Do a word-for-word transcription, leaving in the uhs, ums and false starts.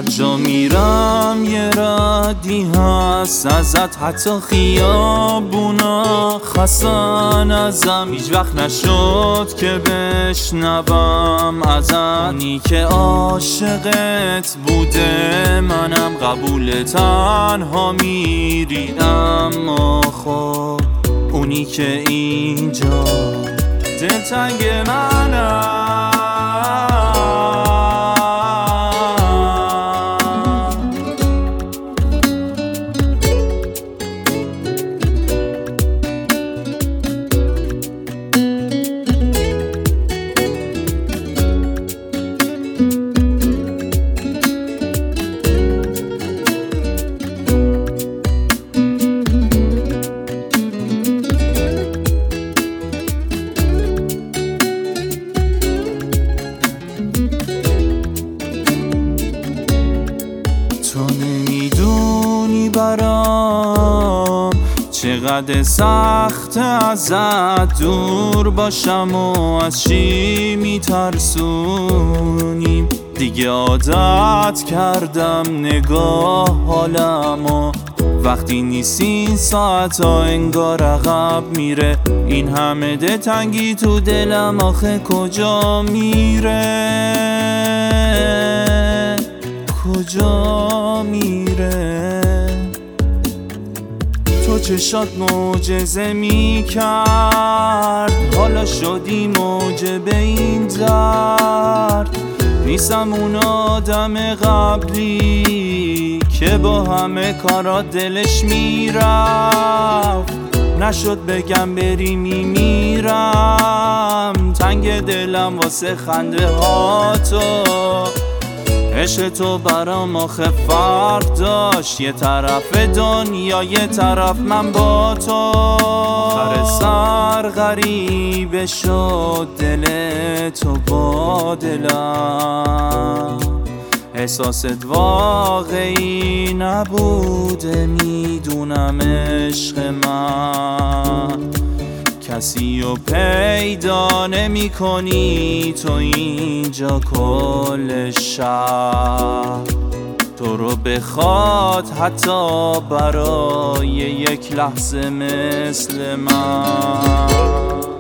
هر جا میرم یه ردی هست ازت، حتی خیابونا خستن ازم. هیچ وقت نشد که بشنوم ازت، اونی که عاشقت بوده منم قبول تنها میری، اما خب اونی که اینجا دلتنگ منم. تو نمیدونی برام چقدر سخت ازت دور باشم و از چی میترسونیم. دیگه عادت کردم نگاه حالم و وقتی نیستی این ساعت ها انگار عقب میره. این همه دلتنگی تو دلم آخه کجا میره، کجا میره؟ تو چشات معجزه میکرد، حالا شدی موجب این درد. نیستم اون آدم قبلی که با همه کارات دلش میرفت. نشد بگم بری میمیرم، تنگ دلم واسه خنده ها تو. عشق تو برام آخه فرق داشت، یه طرف دنیا یه طرف من با تو. آخر سر غریبه شد دل تو با دلم، احساست واقعی نبوده میدونم عشق من. کسی رو پیدا نمی کنی تو اینجا کل شهر، تو رو بخواد حتی برای یک لحظه مثل من.